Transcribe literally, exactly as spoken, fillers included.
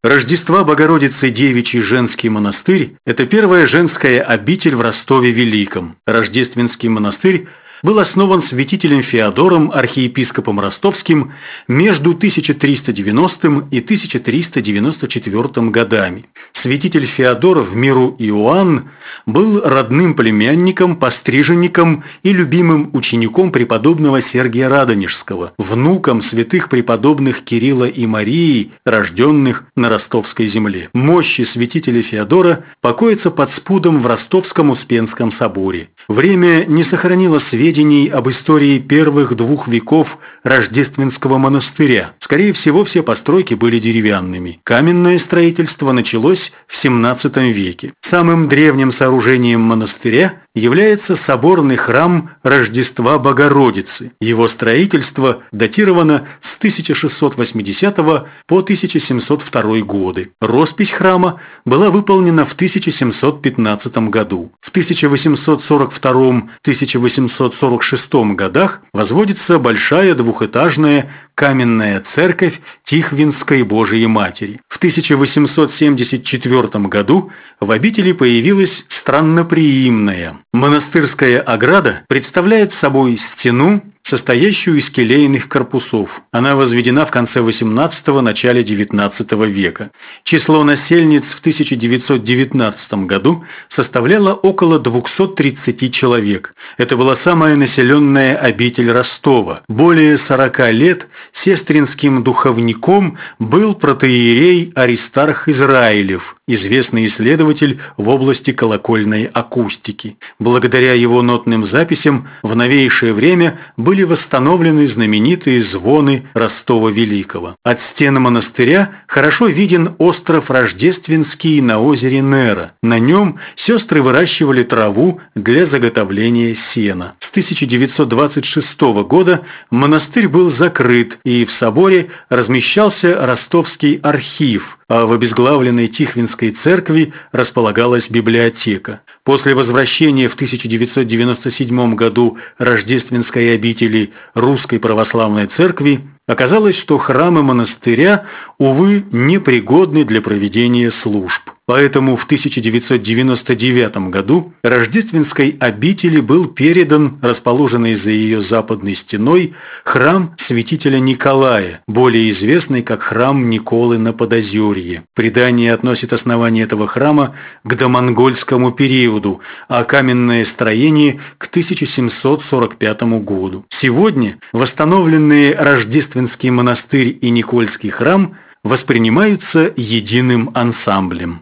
Рождества Богородицы Девичий женский монастырь – это первая женская обитель в Ростове-Великом. Рождественский монастырь был основан святителем Феодором, архиепископом ростовским, между тысяча триста девяностым и тысяча триста девяносто четвёртым годами. Святитель Феодор в миру Иоанн был родным племянником, постриженником и любимым учеником преподобного Сергия Радонежского, внуком святых преподобных Кирилла и Марии, рожденных на ростовской земле. Мощи святителя Феодора покоятся под спудом в Ростовском Успенском соборе. Время не сохранило сведений об истории первых двух веков Рождественского монастыря. Скорее всего, все постройки были деревянными. Каменное строительство началось в семнадцатом веке. Самым древним сооружением монастыря является соборный храм Рождества Богородицы. Его строительство датировано с тысяча шестьсот восьмидесятого по тысяча семьсот второй годы. Роспись храма была выполнена в тысяча семьсот пятнадцатом году. В тысяча восемьсот сорок втором — тысяча восемьсот сорок шестом годах возводится большая двухэтажная каменная церковь Тихвинской Божией Матери. В тысяча восемьсот семьдесят четвёртом году в обители появилась странноприимная. Монастырская ограда представляет собой стену, состоящую из келейных корпусов. Она возведена в конце восемнадцатого – начале девятнадцатого века. Число насельниц в тысяча девятьсот девятнадцатом году составляло около двухсот тридцати человек. Это была самая населенная обитель Ростова. Более сорока лет сестринским духовником был протоиерей Аристарх Израилев, известный исследователь в области колокольной акустики. Благодаря его нотным записям в новейшее время были восстановлены знаменитые звоны Ростова Великого. От стен монастыря хорошо виден остров Рождественский на озере Нера. На нем сестры выращивали траву для заготовления сена. С тысяча девятьсот двадцать шестого года монастырь был закрыт, и в соборе размещался Ростовский архив, а в обезглавленной Тихвинской церкви располагалась библиотека. После возвращения в тысяча девятьсот девяносто седьмом году Рождественской обители Русской Православной Церкви оказалось, что храмы монастыря, увы, непригодны для проведения служб. Поэтому в тысяча девятьсот девяносто девятом году Рождественской обители был передан расположенный за ее западной стеной храм святителя Николая, более известный как храм Николы на Подозерье. Предание относит основание этого храма к домонгольскому периоду, а каменное строение к тысяча семьсот сорок пятому году. Сегодня восстановленные Рождественский монастырь и Никольский храм воспринимаются единым ансамблем.